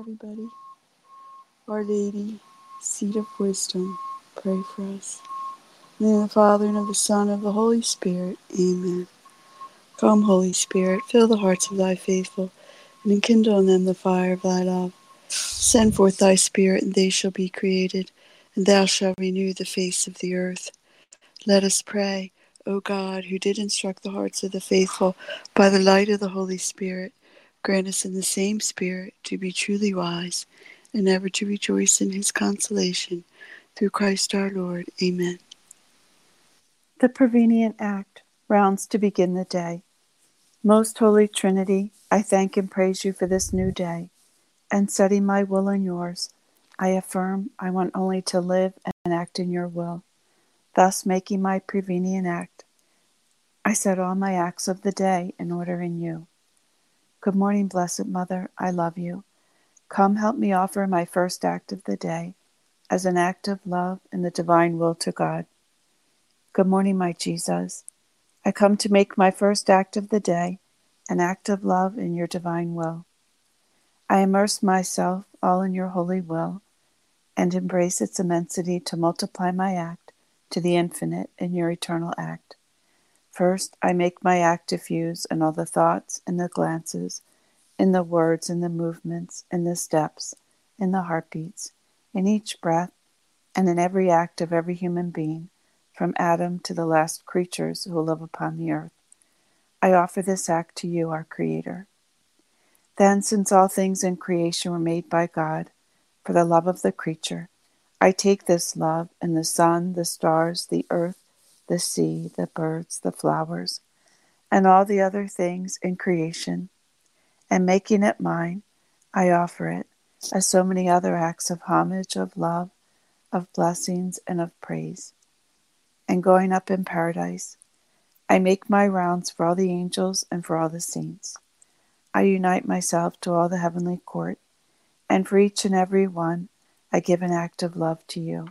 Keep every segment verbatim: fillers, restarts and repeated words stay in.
everybody. Our Lady, Seat of Wisdom, pray for us. In the name of the Father, and of the Son, and of the Holy Spirit. Amen. Come, Holy Spirit, fill the hearts of thy faithful, and enkindle in them the fire of thy love. Send forth thy Spirit, and they shall be created, and thou shalt renew the face of the earth. Let us pray. O God, who did instruct the hearts of the faithful by the light of the Holy Spirit, grant us in the same Spirit to be truly wise, and ever to rejoice in his consolation. Through Christ our Lord. Amen. The Prevenient Act, rounds to begin the day. Most Holy Trinity, I thank and praise you for this new day, and setting my will in yours, I affirm I want only to live and act in your will, thus making my Prevenient Act. I set all my acts of the day in order in you. Good morning, Blessed Mother, I love you. Come help me offer my first act of the day as an act of love in the divine will to God. Good morning, my Jesus. I come to make my first act of the day an act of love in your divine will. I immerse myself all in your holy will and embrace its immensity to multiply my act to the infinite in your eternal act. First, I make my act diffuse in all the thoughts and the glances, in the words and the movements, in the steps, in the heartbeats, in each breath, and in every act of every human being, from Adam to the last creatures who live upon the earth. I offer this act to you, our Creator. Then, since all things in creation were made by God, for the love of the creature, I take this love in the sun, the stars, the earth, the sea, the birds, the flowers, and all the other things in creation, and making it mine, I offer it, as so many other acts of homage, of love, of blessings, and of praise. And going up in paradise, I make my rounds for all the angels and for all the saints. I unite myself to all the heavenly court, and for each and every one, I give an act of love to you.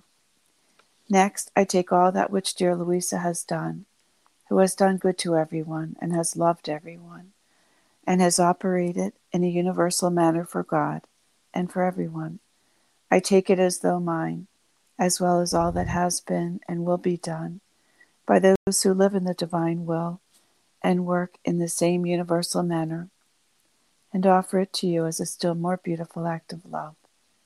Next, I take all that which dear Louisa has done, who has done good to everyone, and has loved everyone, and has operated in a universal manner for God and for everyone. I take it as though mine, as well as all that has been and will be done by those who live in the divine will and work in the same universal manner, and offer it to you as a still more beautiful act of love.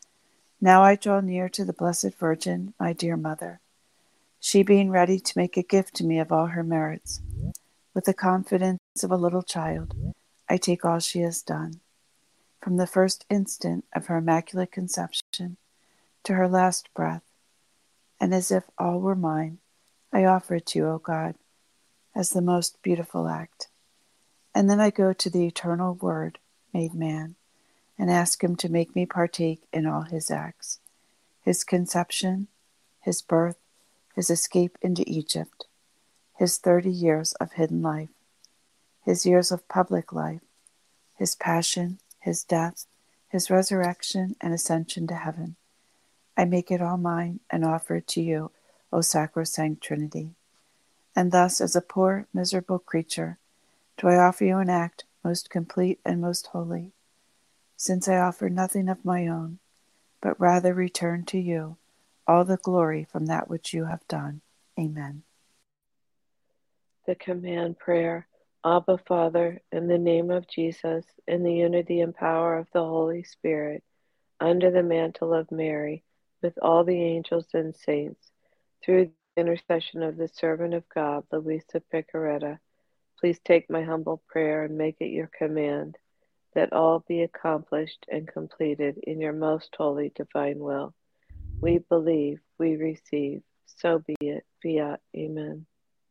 Now I draw near to the Blessed Virgin, my dear Mother, she being ready to make a gift to me of all her merits. With the confidence of a little child, I take all she has done, from the first instant of her Immaculate Conception to her last breath, and as if all were mine, I offer it to you, O God, as the most beautiful act. And then I go to the eternal Word made man, and ask him to make me partake in all his acts, his conception, his birth, his escape into Egypt, his thirty years of hidden life, his years of public life, his passion, his death, his resurrection and ascension to heaven. I make it all mine and offer it to you, O sacrosanct Trinity. And thus, as a poor, miserable creature, do I offer you an act most complete and most holy, since I offer nothing of my own, but rather return to you all the glory from that which you have done. Amen. The command prayer. Abba, Father, in the name of Jesus, in the unity and power of the Holy Spirit, under the mantle of Mary, with all the angels and saints, through the intercession of the servant of God, Luisa Picaretta, please take my humble prayer and make it your command, that all be accomplished and completed in your most holy divine will. We believe, we receive, so be it. Fiat. Amen.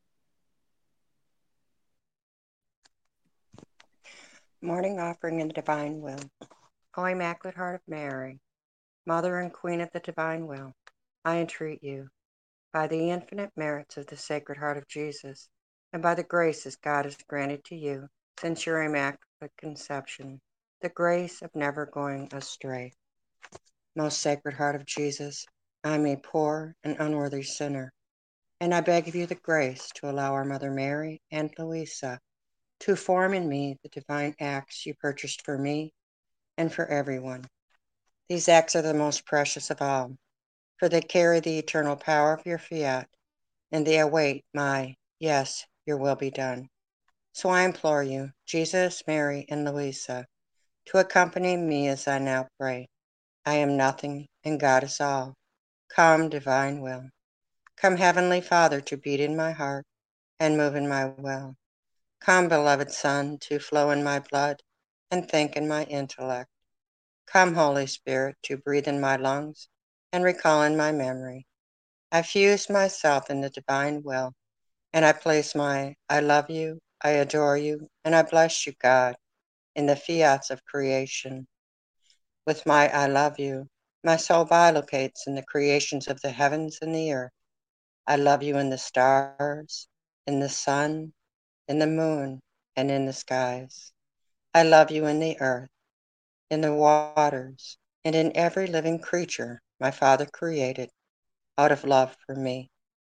Morning offering in the divine will. O Immaculate Heart of Mary, Mother and Queen of the divine will, I entreat you, by the infinite merits of the Sacred Heart of Jesus, and by the graces God has granted to you since your Immaculate Conception, the grace of never going astray. Most Sacred Heart of Jesus, I am a poor and unworthy sinner, and I beg of you the grace to allow our Mother Mary and Louisa to form in me the divine acts you purchased for me and for everyone. These acts are the most precious of all, for they carry the eternal power of your fiat, and they await my, yes, your will be done. So I implore you, Jesus, Mary, and Louisa, to accompany me as I now pray. I am nothing, and God is all. Come, divine will. Come, Heavenly Father, to beat in my heart and move in my will. Come, beloved Son, to flow in my blood and think in my intellect. Come, Holy Spirit, to breathe in my lungs and recall in my memory. I fuse myself in the divine will, and I place my I love you, I adore you, and I bless you, God, in the fiats of creation. With my I love you, my soul bilocates in the creations of the heavens and the earth. I love you in the stars, in the sun, in the moon, and in the skies. I love you in the earth, in the waters, and in every living creature my Father created out of love for me,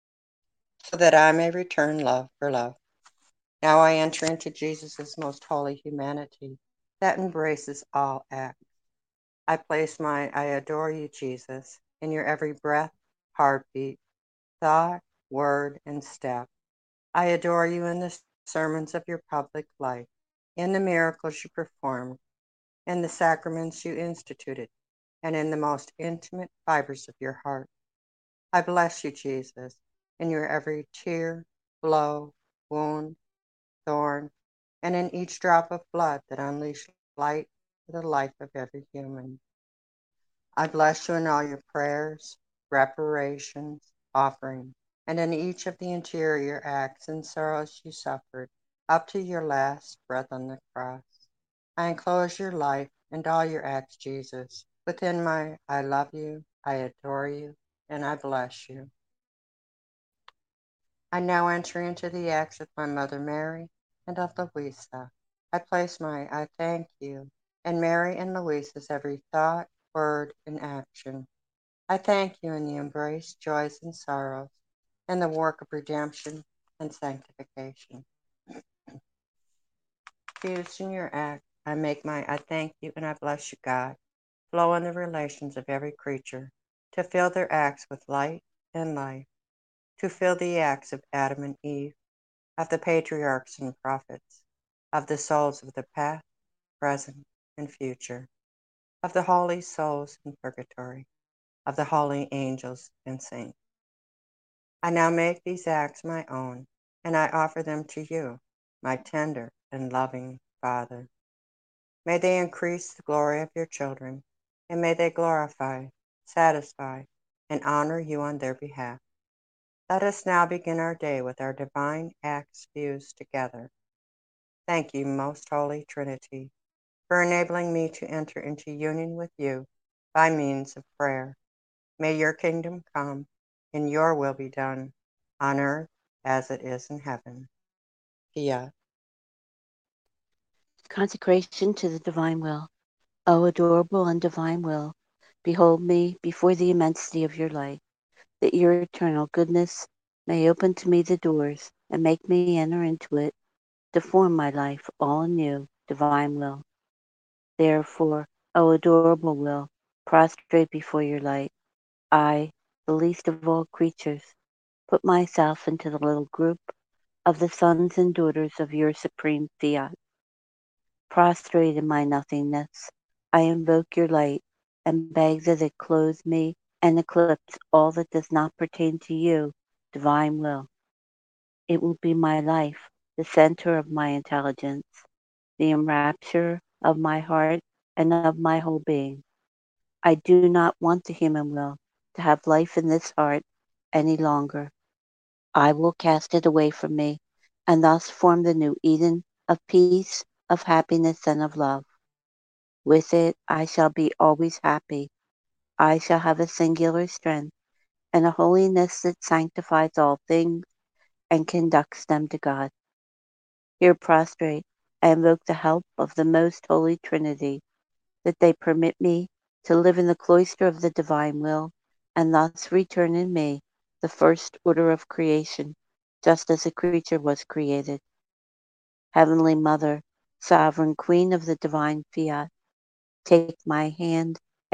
so that I may return love for love. Now I enter into Jesus' most holy humanity that embraces all acts. I place my I adore you, Jesus, in your every breath, heartbeat, thought, word, and step. I adore you in the sermons of your public life, in the miracles you performed, in the sacraments you instituted, and in the most intimate fibers of your heart. I bless you, Jesus, in your every tear, blow, wound, thorn, and in each drop of blood that unleashed light for the life of every human. I bless you in all your prayers, reparations, offerings, and in each of the interior acts and sorrows you suffered, up to your last breath on the cross. I enclose your life and all your acts, Jesus, within my I love you, I adore you, and I bless you. I now enter into the acts of my Mother Mary and of Louisa. I place my I thank you in Mary and Louisa's every thought, word, and action. I thank you in the embrace, joys, and sorrows, and the work of redemption and sanctification. Fused in your act, I make my I thank you and I bless you, God, flow in the relations of every creature, to fill their acts with light and life, to fill the acts of Adam and Eve, of the patriarchs and prophets, of the souls of the past, present, and future, of the holy souls in purgatory, of the holy angels and saints. I now make these acts my own, and I offer them to you, my tender and loving Father. May they increase the glory of your children, and may they glorify, satisfy, and honor you on their behalf. Let us now begin our day with our divine acts fused together. Thank you, most holy Trinity, for enabling me to enter into union with you by means of prayer. May your kingdom come, and your will be done, on earth as it is in heaven. Fiat. Consecration to the divine will. O adorable and divine will, behold me before the immensity of your light, that your eternal goodness may open to me the doors and make me enter into it, to form my life all anew, divine will. Therefore, O adorable will, prostrate before your light, I, the least of all creatures, put myself into the little group of the sons and daughters of your supreme fiat. Prostrate in my nothingness, I invoke your light and beg that it clothe me and eclipse all that does not pertain to you, divine will. It will be my life, the center of my intelligence, the enrapture of my heart and of my whole being. I do not want the human will to have life in this heart any longer. I will cast it away from me, and thus form the new Eden of peace, of happiness, and of love. With it I shall be always happy. I shall have a singular strength and a holiness that sanctifies all things and conducts them to God. Here prostrate, I invoke the help of the most holy Trinity, that they permit me to live in the cloister of the divine will, and thus return in me the first order of creation, just as a creature was created. Heavenly Mother, sovereign Queen of the divine fiat, take my hand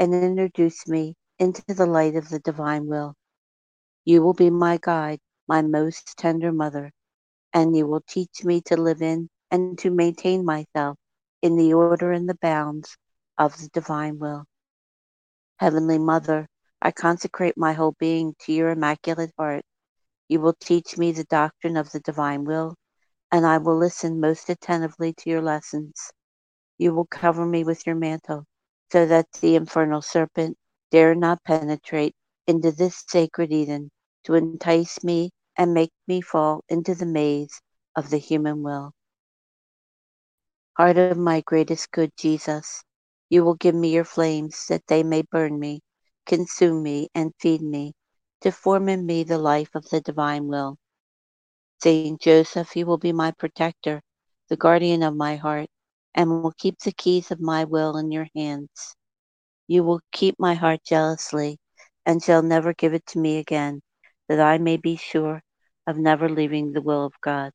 and introduce me into the light of the divine will. You will be my guide, my most tender mother, and you will teach me to live in and to maintain myself in the order and the bounds of the divine will. Heavenly Mother, I consecrate my whole being to your immaculate heart. You will teach me the doctrine of the divine will, and I will listen most attentively to your lessons. You will cover me with your mantle, so that the infernal serpent dare not penetrate into this sacred Eden to entice me and make me fall into the maze of the human will. Heart of my greatest good Jesus, you will give me your flames that they may burn me, consume me, and feed me, to form in me the life of the divine will. Saint Joseph, you will be my protector, the guardian of my heart, and will keep the keys of my will in your hands. You will keep my heart jealously, and shall never give it to me again, that I may be sure of never leaving the will of God.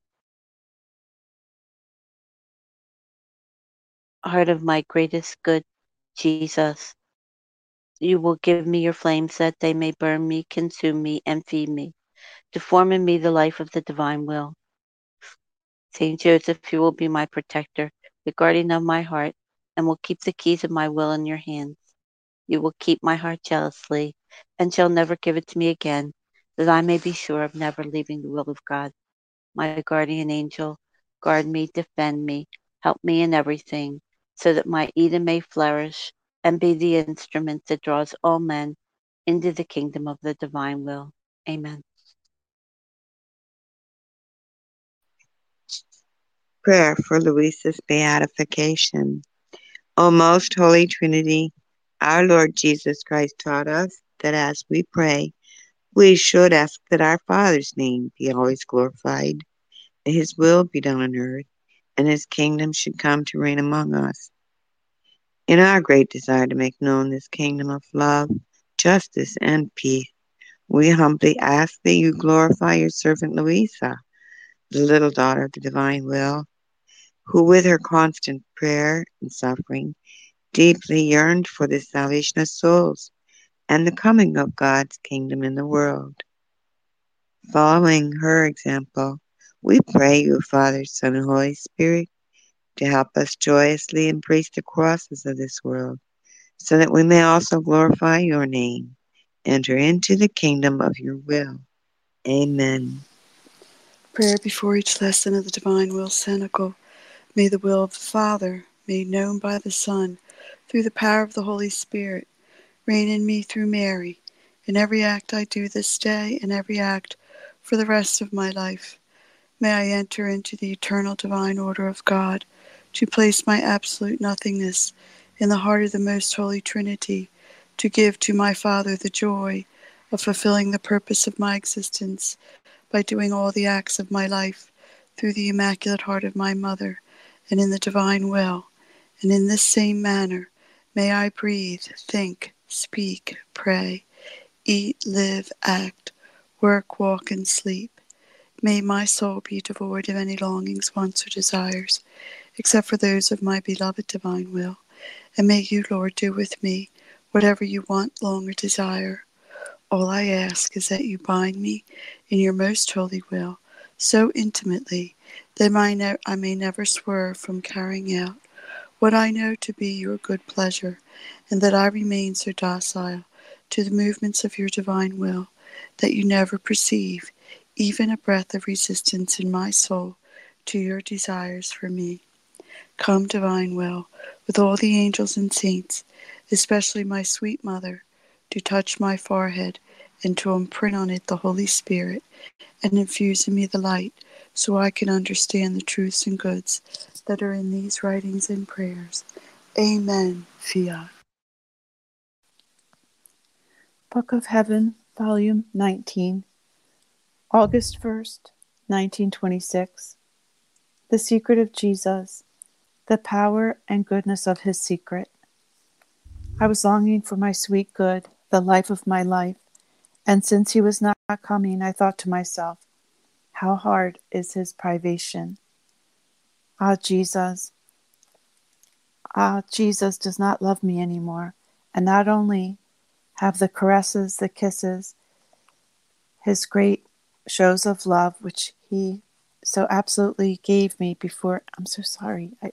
Heart of my greatest good Jesus, you will give me your flames that they may burn me, consume me, and feed me, to form in me the life of the divine will. Saint Joseph, you will be my protector, the guardian of my heart, and will keep the keys of my will in your hands. You will keep my heart jealously, and shall never give it to me again, that I may be sure of never leaving the will of God. My guardian angel, guard me, defend me, help me in everything, so that my Eden may flourish and be the instrument that draws all men into the kingdom of the divine will. Amen. Prayer for Luisa's beatification. O most holy Trinity, our Lord Jesus Christ taught us that as we pray, we should ask that our Father's name be always glorified, that his will be done on earth, and his kingdom should come to reign among us. In our great desire to make known this kingdom of love, justice, and peace, we humbly ask that you glorify your servant Luisa, the little daughter of the divine will, who with her constant prayer and suffering deeply yearned for the salvation of souls and the coming of God's kingdom in the world. Following her example, we pray you, Father, Son, and Holy Spirit, to help us joyously embrace the crosses of this world, so that we may also glorify your name, enter into the kingdom of your will. Amen. Prayer before each lesson of the Divine Will Cenacle. May the will of the Father, made known by the Son, through the power of the Holy Spirit, reign in me through Mary, in every act I do this day and every act for the rest of my life. May I enter into the eternal divine order of God, to place my absolute nothingness in the heart of the most holy Trinity, to give to my Father the joy of fulfilling the purpose of my existence by doing all the acts of my life through the Immaculate Heart of my Mother and in the divine will. And in this same manner may I breathe, think, speak, pray, eat, live, act, work, walk, and sleep. May my soul be devoid of any longings, wants, or desires, except for those of my beloved divine will. And may you, Lord, do with me whatever you want, long, or desire. All I ask is that you bind me in your most holy will so intimately that I, ne- I may never swerve from carrying out what I know to be your good pleasure, and that I remain so docile to the movements of your divine will that you never perceive even a breath of resistance in my soul to your desires for me. Come, divine will, with all the angels and saints, especially my sweet mother, to touch my forehead and to imprint on it the Holy Spirit and infuse in me the light, so I can understand the truths and goods that are in these writings and prayers. Amen. Fiat. Book of Heaven, Volume nineteen, August first, nineteen twenty-six. The Secret of Jesus, the Power and Goodness of His Secret. I was longing for my sweet good, the life of my life, and since he was not coming, I thought to myself, how hard is his privation. Ah, Jesus, ah, Jesus does not love me anymore, and not only have the caresses, the kisses, his great shows of love, which he so absolutely gave me before. I'm so sorry. I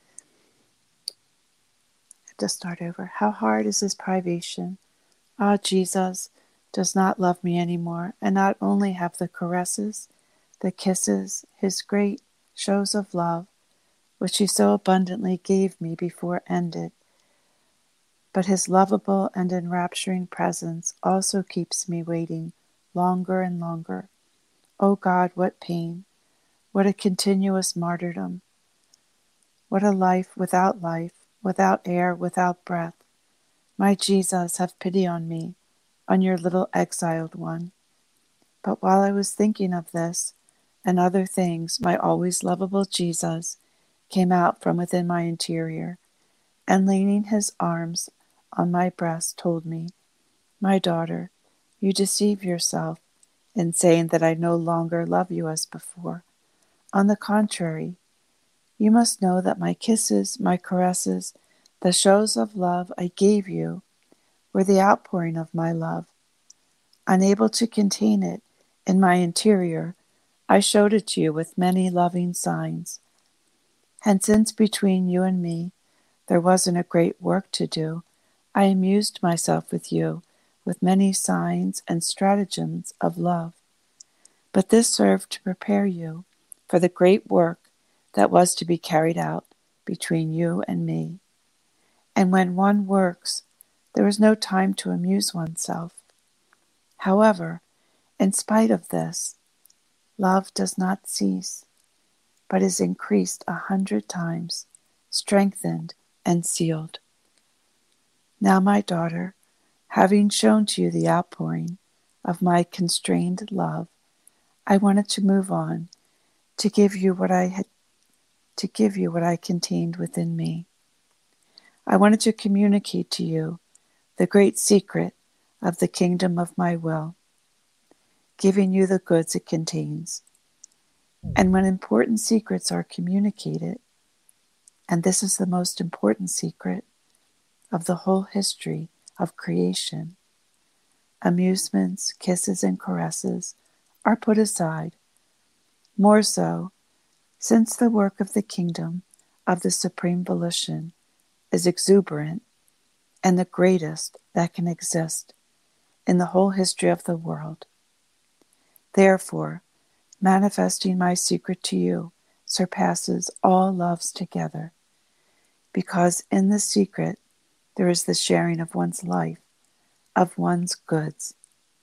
have to start over. How hard is this privation? Ah, Jesus does not love me anymore, and not only have the caresses, the kisses, his great shows of love, which he so abundantly gave me before ended, but his lovable and enrapturing presence also keeps me waiting longer and longer. O God, what pain, what a continuous martyrdom, what a life without life, without air, without breath. My Jesus, have pity on me, on your little exiled one. But while I was thinking of this and other things, my always lovable Jesus came out from within my interior, and leaning his arms on my breast told me, my daughter, you deceive yourself in saying that I no longer love you as before. On the contrary, you must know that my kisses, my caresses, the shows of love I gave you were the outpouring of my love. Unable to contain it in my interior, I showed it to you with many loving signs. And since between you and me there wasn't a great work to do, I amused myself with you with many signs and stratagems of love. But this served to prepare you for the great work that was to be carried out between you and me. And when one works, there is no time to amuse oneself. However, in spite of this, love does not cease, but is increased a hundred times, strengthened and sealed. Now, my daughter, having shown to you the outpouring of my constrained love, I wanted to move on to give you what I had to give you what I contained within me. I wanted to communicate to you the great secret of the kingdom of my will, giving you the goods it contains. And when important secrets are communicated, and this is the most important secret of the whole history of creation, amusements, kisses, and caresses are put aside. More so, since the work of the kingdom of the supreme volition is exuberant and the greatest that can exist in the whole history of the world. Therefore, manifesting my secret to you surpasses all loves together, because in the secret there is the sharing of one's life, of one's goods.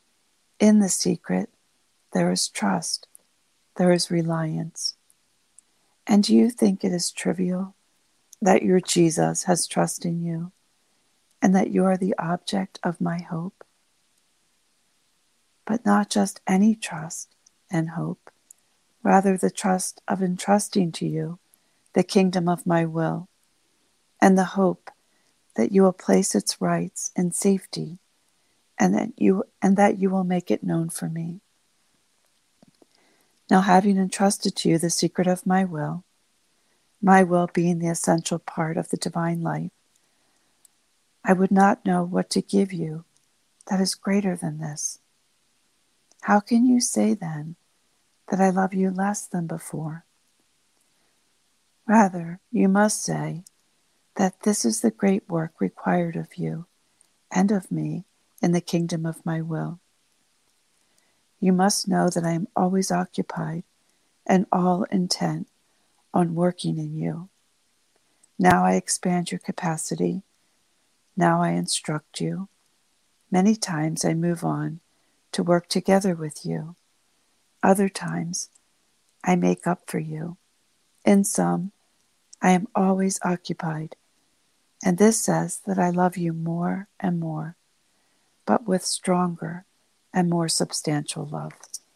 In the secret there is trust, there is reliance. And do you think it is trivial that your Jesus has trust in you, and that you are the object of my hope? But not just any trust and hope, rather the trust of entrusting to you the kingdom of my will, and the hope that you will place its rights in safety, and that you and that you will make it known for me. Now, having entrusted to you the secret of my will, my will being the essential part of the divine life, I would not know what to give you that is greater than this. How can you say then that I love you less than before? Rather, you must say that this is the great work required of you and of me in the kingdom of my will. You must know that I am always occupied and all intent on working in you. Now I expand your capacity. Now I instruct you. Many times I move on to work together with you. Other times I make up for you. In some, I am always occupied, and this says that I love you more and more, but with stronger and more substantial love.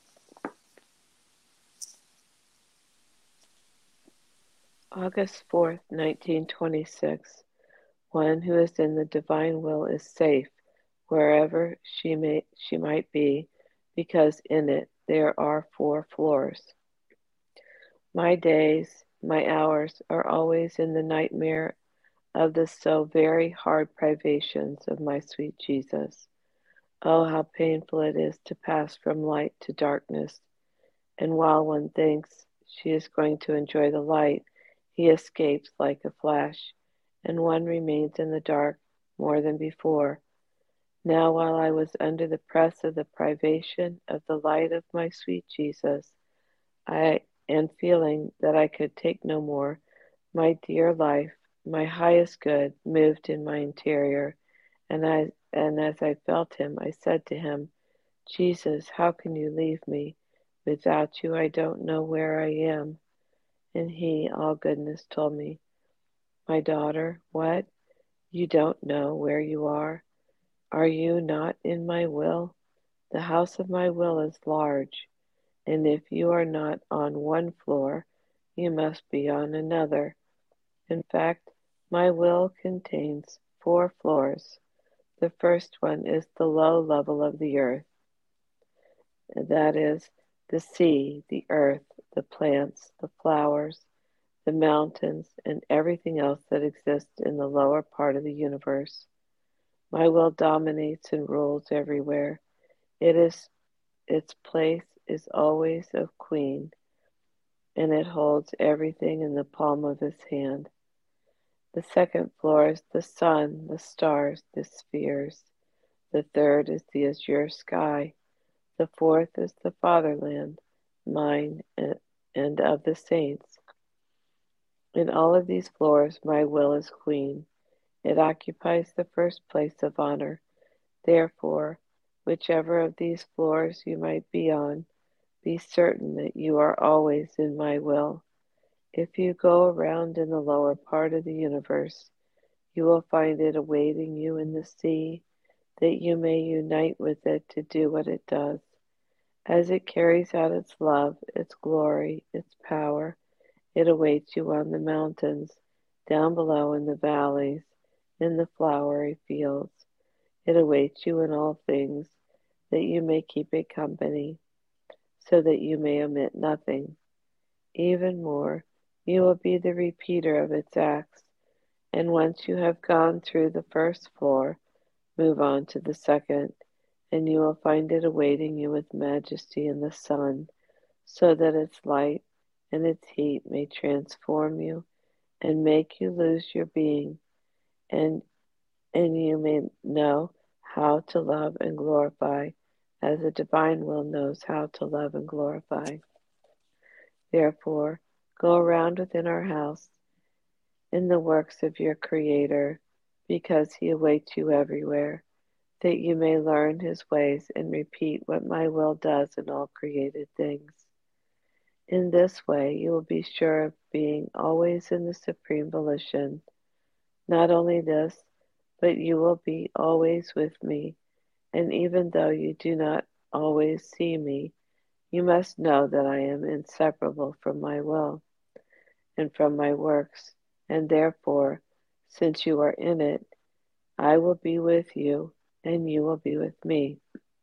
August fourth, nineteen twenty-six. One who is in the divine will is safe wherever she may she might be, because in it there are four floors. My days, my hours are always in the nightmare of the so very hard privations of my sweet Jesus. Oh, how painful it is to pass from light to darkness, and while one thinks she is going to enjoy the light, he escapes like a flash, and one remains in the dark more than before. Now, while I was under the press of the privation of the light of my sweet Jesus, I and feeling that I could take no more, my dear life, my highest good, moved in my interior, and I and as I felt him, I said to him, Jesus, how can you leave me? Without you, I don't know where I am. And he, all goodness, told me, my daughter, what? You don't know where you are? Are you not in my will? The house of my will is large, and if you are not on one floor, you must be on another. In fact, my will contains four floors. The first one is the low level of the earth, that is, the sea, the earth, the plants, the flowers, the mountains, and everything else that exists in the lower part of the universe. My will dominates and rules everywhere. It is its place is always of queen, and it holds everything in the palm of its hand. The second floor is the sun, the stars, the spheres. The third is the azure sky. The fourth is the fatherland, mine and of the saints. In all of these floors, my will is queen. It occupies the first place of honor. Therefore, whichever of these floors you might be on, be certain that you are always in my will. If you go around in the lower part of the universe, you will find it awaiting you in the sea, that you may unite with it to do what it does. As it carries out its love, its glory, its power, it awaits you on the mountains, down below in the valleys, in the flowery fields. It awaits you in all things, that you may keep it company, so that you may omit nothing. Even more, you will be the repeater of its acts, and once you have gone through the first floor, move on to the second, and you will find it awaiting you with majesty in the sun, so that its light and its heat may transform you and make you lose your being, and and you may know how to love and glorify as the divine will knows how to love and glorify. Therefore, go around within our house in the works of your Creator, because he awaits you everywhere, that you may learn his ways and repeat what my will does in all created things. In this way, you will be sure of being always in the supreme volition. Not only this, but you will be always with me, and even though you do not always see me, you must know that I am inseparable from my will and from my works, and therefore, since you are in it, I will be with you, and you will be with me.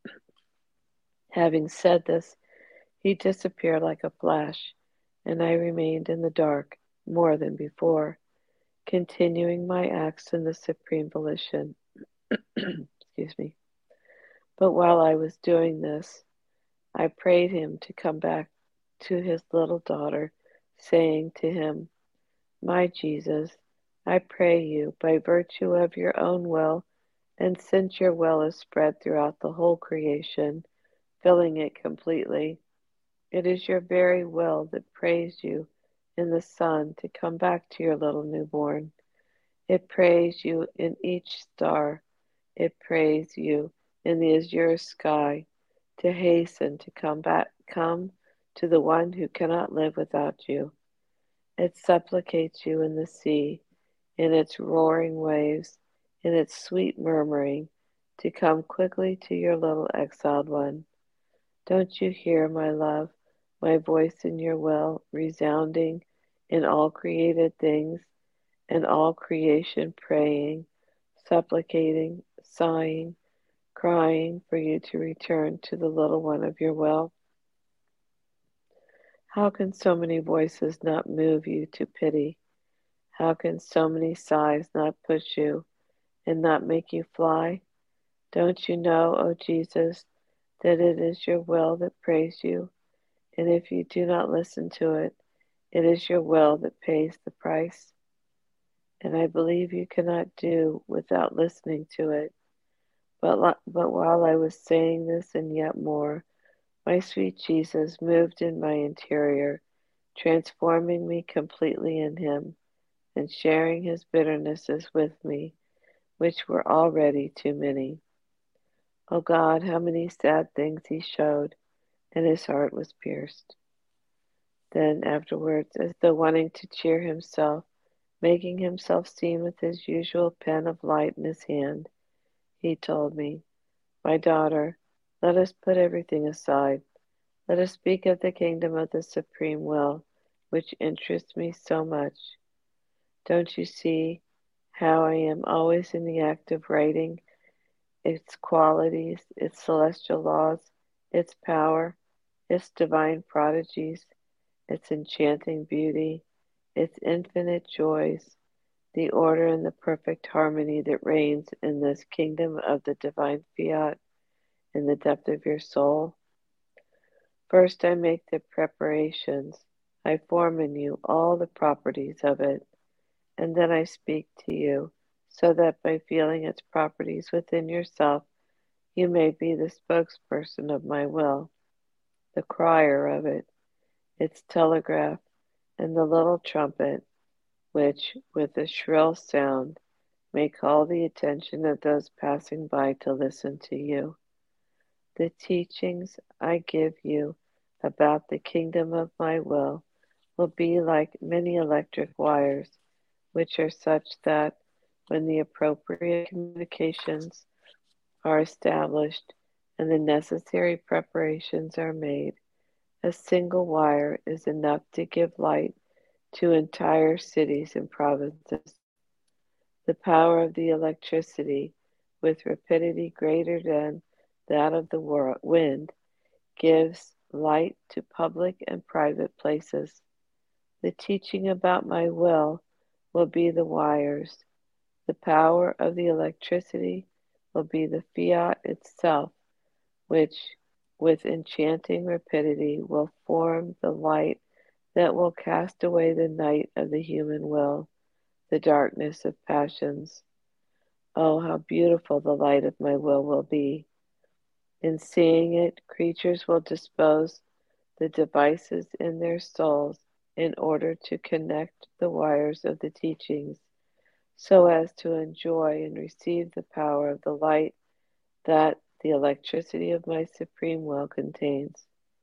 Having said this, he disappeared like a flash, and I remained in the dark more than before, continuing my acts in the supreme volition. Excuse me. But while I was doing this, I prayed him to come back to his little daughter, saying to him, my Jesus, I pray you, by virtue of your own will, and since your will is spread throughout the whole creation, filling it completely, it is your very will that prays you in the sun to come back to your little newborn. It prays you in each star. It prays you in the azure sky to hasten to come back, come to the one who cannot live without you. It supplicates you in the sea, in its roaring waves, in its sweet murmuring, to come quickly to your little exiled one. Don't you hear, my love, my voice in your will resounding in all created things, and all creation praying, supplicating, sighing, crying for you to return to the little one of your will? How can so many voices not move you to pity? How can so many sighs not push you and not make you fly? Don't you know, O Jesus, that it is your will that praise you? And if you do not listen to it, it is your will that pays the price. And I believe you cannot do without listening to it. But, but while I was saying this and yet more, my sweet Jesus moved in my interior, transforming me completely in him, and sharing his bitternesses with me, which were already too many. O God, how many sad things he showed, and his heart was pierced. Then afterwards, as though wanting to cheer himself, making himself seen with his usual pen of light in his hand, he told me, My daughter, let us put everything aside. Let us speak of the kingdom of the supreme will, which interests me so much. Don't you see how I am always in the act of writing its qualities, its celestial laws, its power, its divine prodigies, its enchanting beauty, its infinite joys, the order and the perfect harmony that reigns in this kingdom of the divine fiat in the depth of your soul? First I make the preparations, I form in you all the properties of it, and then I speak to you, so that by feeling its properties within yourself, you may be the spokesperson of my will, the crier of it, its telegraph, and the little trumpet, which, with a shrill sound, may call the attention of those passing by to listen to you. The teachings I give you about the kingdom of my will will be like many electric wires, which are such that when the appropriate communications are established and the necessary preparations are made, a single wire is enough to give light to entire cities and provinces. The power of the electricity, with rapidity greater than that of the wind, gives light to public and private places. The teaching about my will will be the wires. The power of the electricity will be the fiat itself, which, with enchanting rapidity, will form the light that will cast away the night of the human will, the darkness of passions. Oh, how beautiful the light of my will will be! In seeing it, creatures will dispose the devices in their souls in order to connect the wires of the teachings, so as to enjoy and receive the power of the light that the electricity of my supreme will contains.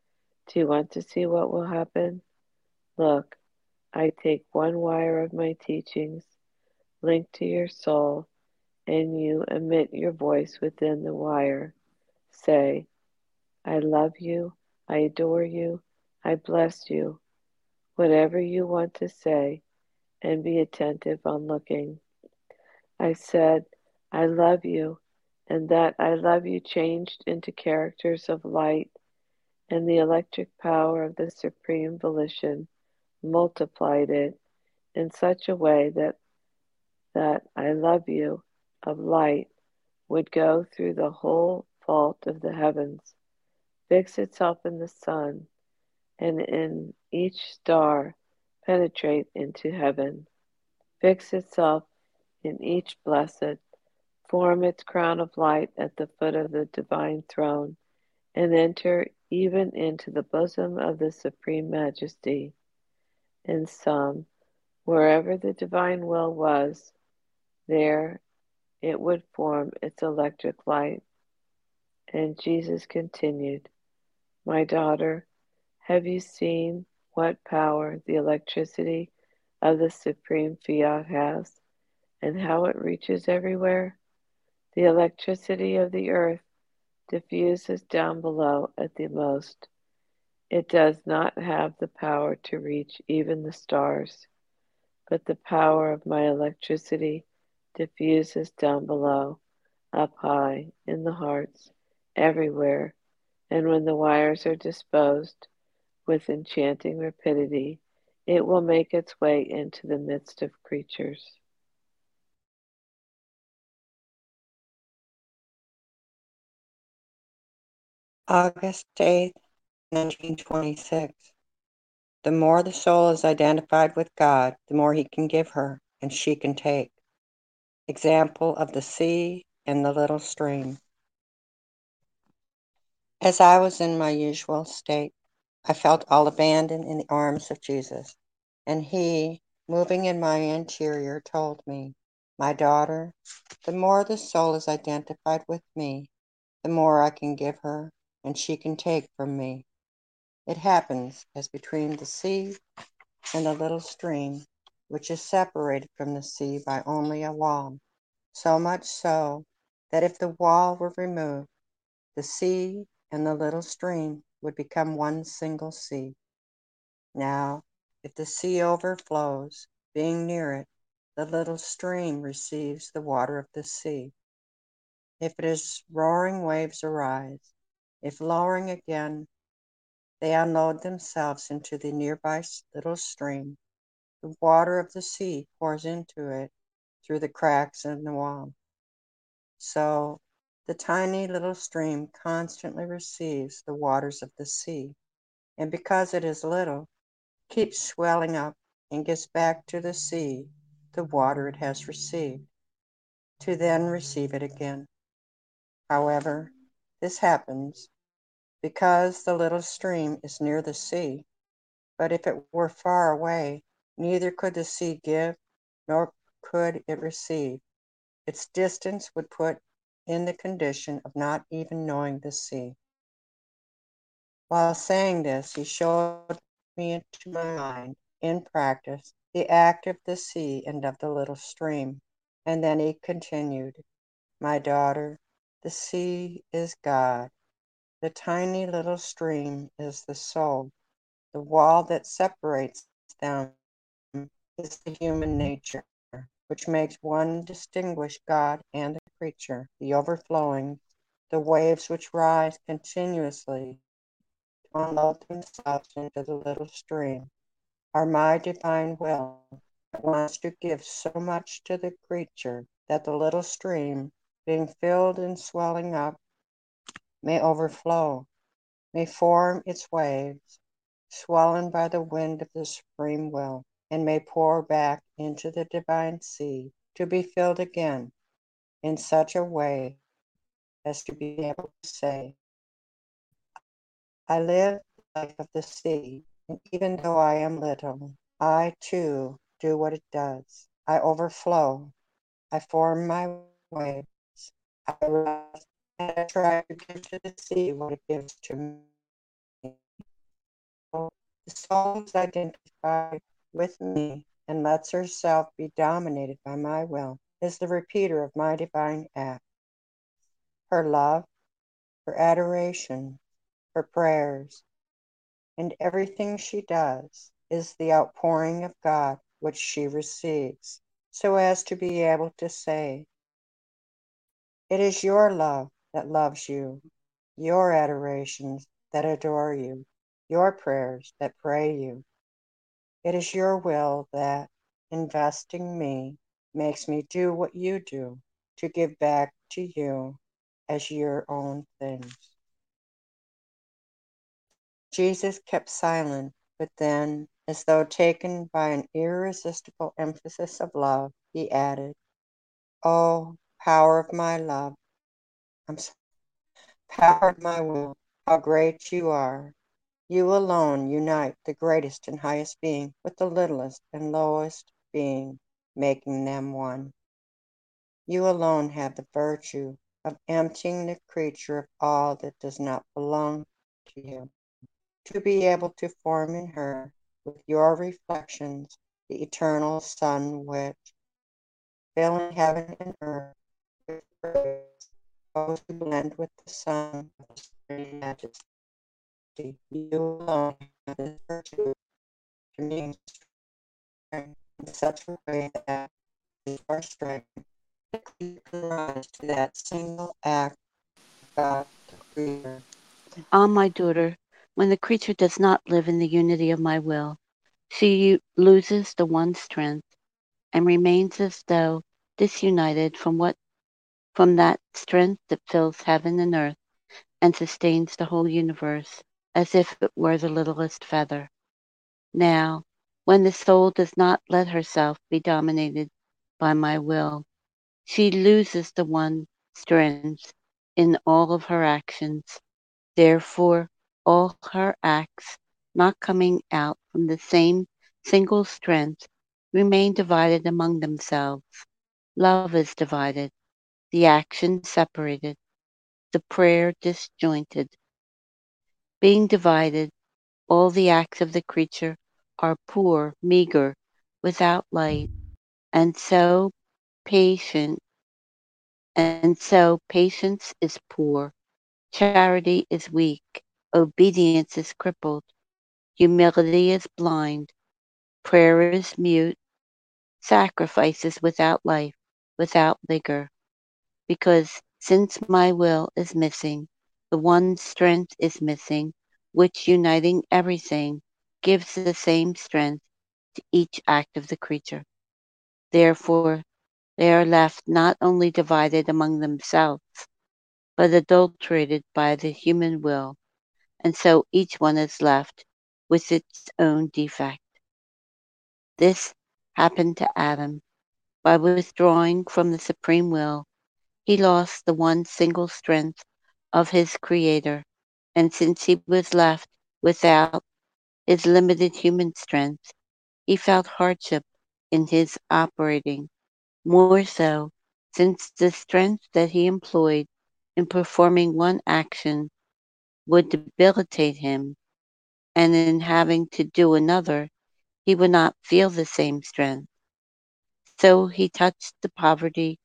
Do you want to see what will happen? Look, I take one wire of my teachings, linked to your soul, and you emit your voice within the wire. Say, I love you, I adore you, I bless you, whatever you want to say, and be attentive on looking. I said, I love you, and that I love you changed into characters of light, and the electric power of the supreme volition multiplied it in such a way that that I love you of light would go through the whole vault of the heavens, fix itself in the sun, and in each star penetrate into heaven, fix itself in each blessed, form its crown of light at the foot of the divine throne, and enter even into the bosom of the supreme majesty. In sum, wherever the divine will was, there it would form its electric light. And Jesus continued, My daughter, have you seen what power the electricity of the supreme fiat has, and how it reaches everywhere? The electricity of the earth diffuses down below at the most. It does not have the power to reach even the stars, but the power of my electricity diffuses down below, up high, in the hearts, everywhere, and when the wires are disposed with enchanting rapidity, It will make its way into the midst of creatures. August eighth, nineteen twenty-six. The more the soul is identified with God, the more he can give her and she can take. Example of the sea and the little stream. As I was in my usual state, I felt all abandoned in the arms of Jesus, and he, moving in my interior, told me, "My daughter, the more the soul is identified with me, the more I can give her and she can take from me. It happens as between the sea and the little stream, which is separated from the sea by only a wall, so much so that if the wall were removed, the sea and the little stream would become one single sea. Now, if the sea overflows, being near it, the little stream receives the water of the sea. If it is roaring waves arise, if lowering again, they unload themselves into the nearby little stream. The water of the sea pours into it through the cracks in the wall. So the tiny little stream constantly receives the waters of the sea, and because it is little, keeps swelling up and gives back to the sea the water it has received, to then receive it again. However, this happens because the little stream is near the sea, but if it were far away, neither could the sea give, nor could it receive. Its distance would put in the condition of not even knowing the sea. While saying this, he showed me into my mind, in practice, the act of the sea and of the little stream. And then he continued, "My daughter, the sea is God. The tiny little stream is the soul. The wall that separates them is the human nature, which makes one distinguish God and the creature, the overflowing, the waves which rise continuously to unload themselves into the little stream, are my divine will that wants to give so much to the creature that the little stream, being filled and swelling up, may overflow, may form its waves, swollen by the wind of the supreme will, and may pour back into the divine sea to be filled again in such a way as to be able to say, I live the life of the sea, and even though I am little, I too do what it does. I overflow, I form my waves, I rise, and I try to give to the sea what it gives to me. The soul is identified with me and lets herself be dominated by my will, is the repeater of my divine act. Her love, her adoration, her prayers, and everything she does is the outpouring of God which she receives, so as to be able to say, it is your love that loves you, your adorations that adore you, your prayers that pray you. It is your will that, investing me, makes me do what you do, to give back to you as your own things. Jesus kept silent, but then, as though taken by an irresistible emphasis of love, he added, Oh, power of my love, I'm sorry, power of my will, how great you are. You alone unite the greatest and highest being with the littlest and lowest being, making them one. You alone have the virtue of emptying the creature of all that does not belong to you, to be able to form in her, with your reflections, the eternal sun which, filling heaven and earth with praise, goes to blend with the sun of the supreme majesty. You alone have this virtue to mean strength in such a way that your strength can rise to that single act of God the Creator. Ah, my daughter, when the creature does not live in the unity of my will, She loses the one strength and remains as though disunited from what from that strength that fills heaven and earth and sustains the whole universe, as if it were the littlest feather. Now, when the soul does not let herself be dominated by my will, she loses the one strength in all of her actions. Therefore, all her acts, not coming out from the same single strength, remain divided among themselves. Love is divided, the action separated, the prayer disjointed. Being divided, all the acts of the creature are poor, meager, without light, and so patient, and so patience is poor, charity is weak, obedience is crippled, humility is blind, prayer is mute, sacrifice is without life, without vigor, because since my will is missing, the one strength is missing, which uniting everything gives the same strength to each act of the creature. Therefore, they are left not only divided among themselves, but adulterated by the human will, and so each one is left with its own defect. This happened to Adam. By withdrawing from the supreme will, he lost the one single strength of his Creator, and since he was left without his limited human strength, he felt hardship in his operating, more so since the strength that he employed in performing one action would debilitate him, and in having to do another, he would not feel the same strength. So he touched the poverty,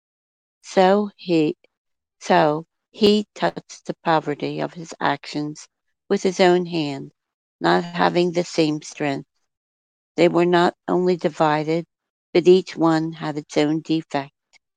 so he so he touched the poverty of his actions with his own hand, not having the same strength. They were not only divided, but each one had its own defect.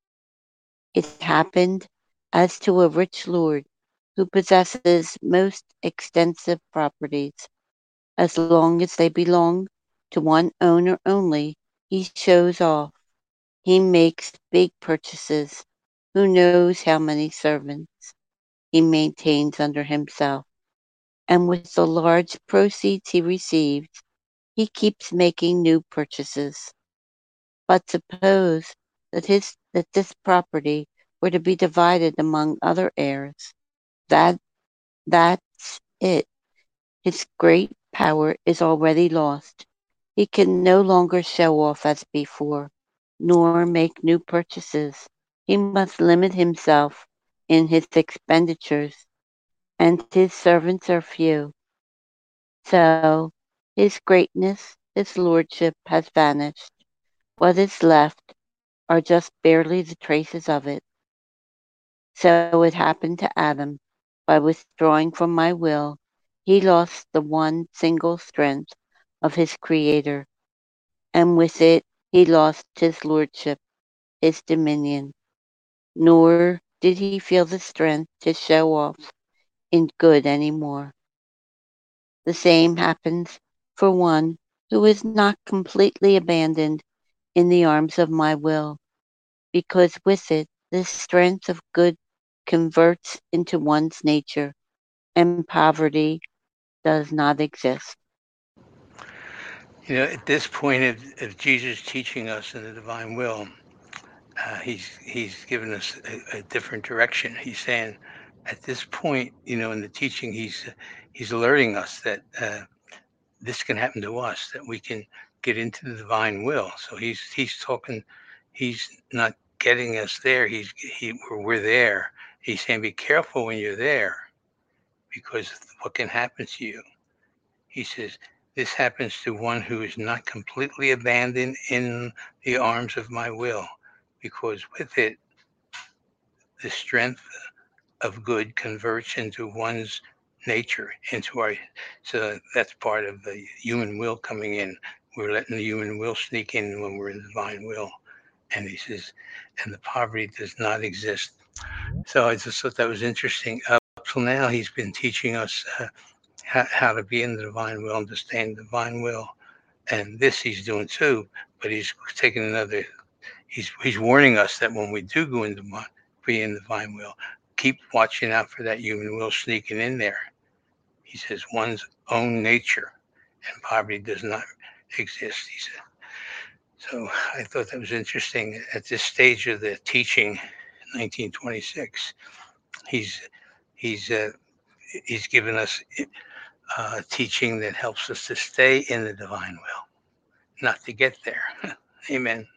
It happened as to a rich lord who possesses most extensive properties. As long as they belong to one owner only, he shows off. He makes big purchases. Who knows how many servants he maintains under himself? And with the large proceeds he receives, he keeps making new purchases. But suppose that his that this property were to be divided among other heirs, that that's it. His great power is already lost. He can no longer show off as before, nor make new purchases. He must limit himself in his expenditures, and his servants are few. So his greatness, his lordship has vanished. What is left are just barely the traces of it. So it happened to Adam. By withdrawing from my will, he lost the one single strength of his Creator, and with it he lost his lordship, his dominion, nor did he feel the strength to show off in good any more. The same happens for one who is not completely abandoned in the arms of my will, because with it the strength of good converts into one's nature, and poverty does not exist. You know, at this point of, of Jesus teaching us in the divine will, uh, he's he's given us a, a different direction. He's saying, at this point, you know, in the teaching, he's he's alerting us that uh, this can happen to us, that we can get into the divine will. So he's he's talking, he's not getting us there. He's he we're, we're there. He's saying, be careful when you're there, because what can happen to you. He says, this happens to one who is not completely abandoned in the arms of my will, because with it, the strength of good converts into one's nature, into our. So that's part of the human will coming in. We're letting the human will sneak in when we're in the divine will. And he says, and the poverty does not exist. So I just thought that was interesting. Up till now, he's been teaching us uh, how, how to be in the divine will, understand the divine will. and this he's doing too, but he's taking another. He's he's warning us that when we do go into be in the divine will, keep watching out for that human will sneaking in there. He says one's own nature and poverty does not exist, he said. So I thought that was interesting. At this stage of the teaching, nineteen twenty-six, he's he's uh, he's given us uh, teaching that helps us to stay in the divine will, not to get there. Amen.